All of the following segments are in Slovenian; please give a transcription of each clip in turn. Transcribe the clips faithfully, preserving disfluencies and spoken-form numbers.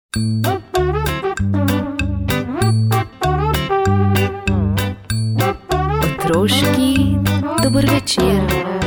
Otroški dober večer.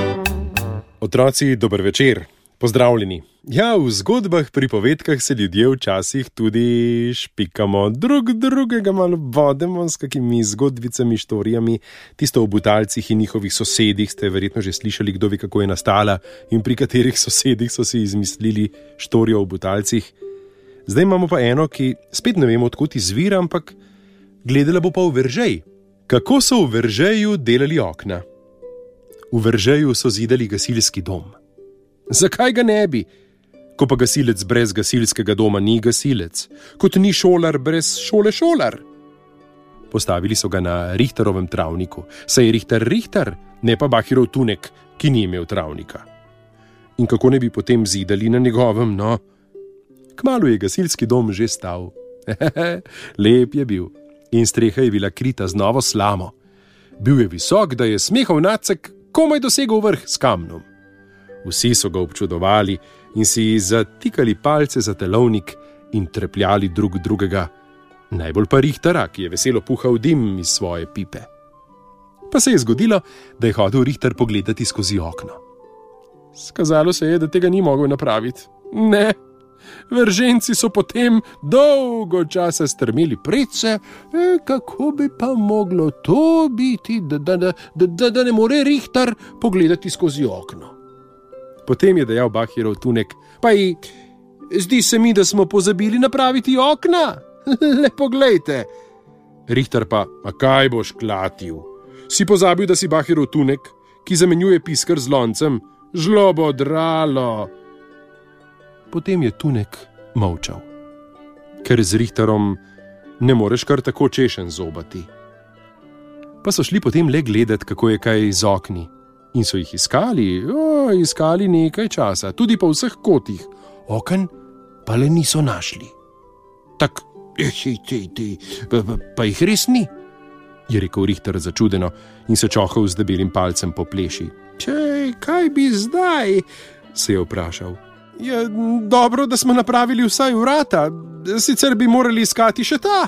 Otroci, dober večer. Pozdravljeni. Ja, v zgodbah, pripovedkah se ljudje včasih tudi špikamo, drug drugega malo vodemo s kakimi zgodbicami, štorijami. Tisto o Butalcih in njihovih sosedih ste verjetno že slišali, kdo ve, kako je nastala in pri katerih sosedih so si izmislili štorijo o Butalcih. Zdaj imamo pa eno, ki spet ne vemo, odkot izvira, ampak gledala bo pa v Veržej. Kako so v Veržeju delali okna? V Veržeju so zidali gasilski dom. Zakaj ga ne bi? Ko pa gasilec brez gasilskega doma ni gasilec, kot ni šolar brez šole šolar. Postavili so ga na Richterovem travniku, saj je Richter Richter, ne pa Bahirov Tunek, ki ni imel travnika. In kako ne bi potem zidali na njegovem, no? Kmalu je gasilski dom že stal. Lep je bil in streha je bila krita z novo slamo. Bil je visok, da je smehov nacek komaj dosegal vrh s kamnom. Vsi so ga občudovali in si zatikali palce za telovnik in trepljali drug drugega. Najbolj pa Richtera, ki je veselo puhal dim iz svoje pipe. Pa se je zgodilo, da je hodil Richter pogledati skozi okno. Skazalo se je, da tega ni mogel napraviti. Ne, Verženci so potem dolgo časa strmeli predse, e, kako bi pa moglo to biti, da, da, da, da, da ne more Richter pogledati skozi okno. Potem je dejal Bahirov Tunek, pa i, zdi se mi, da smo pozabili napraviti okna. Le poglejte. Richter pa, a kaj boš klatil? Si pozabil, da si Bahirov Tunek, ki zamenjuje piskar z loncem? Žlobo dralo. Potem je Tunek molčal, ker z Richterom ne moreš kar tako češen zobati. Pa so šli potem le gledat, kako je kaj z okni. In so jih iskali, o, iskali nekaj časa, tudi po vseh kotih. Oken pa le niso našli. Tak, ej, ej, ej, pa, pa, pa jih res ni, je rekel Richter začudeno in se čohal z debelim palcem po pleši. Čej, kaj bi zdaj? Se je vprašal. Je dobro, da smo napravili vsaj vrata, sicer bi morali iskati še ta.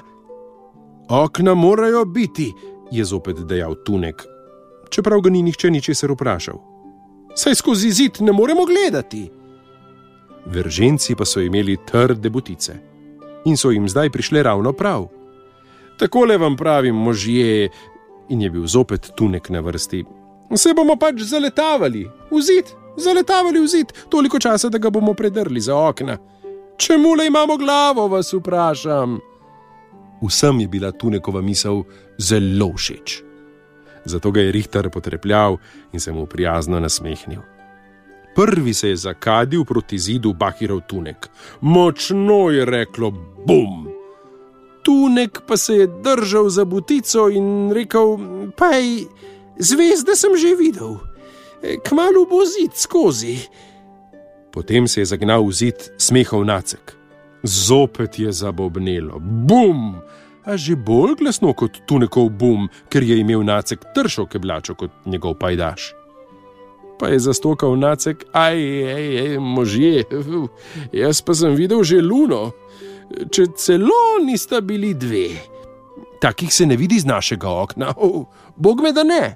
Okna morajo biti, je zopet dejal Tunek, čeprav ga ni nihče ničesar vprašal. Saj skozi zid ne moremo gledati. Verženci pa so imeli trde butice in so jim zdaj prišle ravno prav. Takole vam pravim, možje, in je bil zopet Tunek na vrsti. Se bomo pač zaletavali v zid. Zaletavali v zid, toliko časa, da ga bomo predrli za okna. Čemu le imamo glavo, vas vprašam? Vsem je bila Tunekova misel zelo všeč. Zato ga je Richter potrepljal in se mu prijazno nasmehnil. Prvi se je zakadil proti zidu Bahirov Tunek. Močno je reklo bum. Tunek pa se je držal za butico in rekel, pej, zvezde sem že videl. Kmalu bo zid skozi. Potem se je zagnal v zid smehov nacek. Zopet je zabobnelo. Bum! A že bolj glasno kot Tunekov bum, ker je imel nacek tršo keblačo kot njegov pajdaš. Pa je zastokal nacek, aj, aj, aj, možje, jaz pa sem videl že luno, če celo nista bili dve. Takih se ne vidi z našega okna, oh, bog me da ne.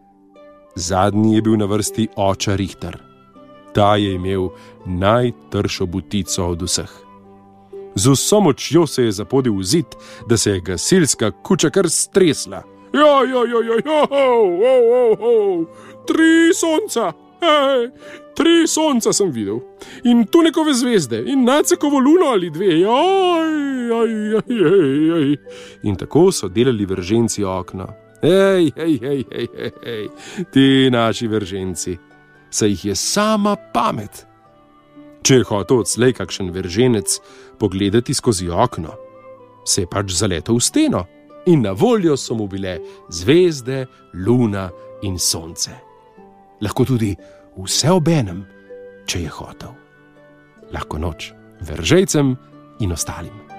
Zadnji je bil na vrsti oča Richter. Ta je imel najtršo butico od vseh. Z vso močjo se je zapodil v zid, da se je gasilska kuča kar stresla. Jo, jo, jo, jo, jo, ho, ho, ho, tri sonca, hej, tri sonca sem videl. In Tunekove zvezde, in Nacekovo luno ali dve, aj, aj, aj, aj, aj. In tako so delali Verženci okna. Hej, hej, hej, hej, hej, hej, ti naši Verženci, saj jih je sama pamet. Če je hotel odslej kakšen Verženec pogledati skozi okno, se je pač zaletel v steno in na voljo so mu bile zvezde, luna in sonce. Lahko tudi vse obenem, če je hotel. Lahko noč Veržejcem in ostalim.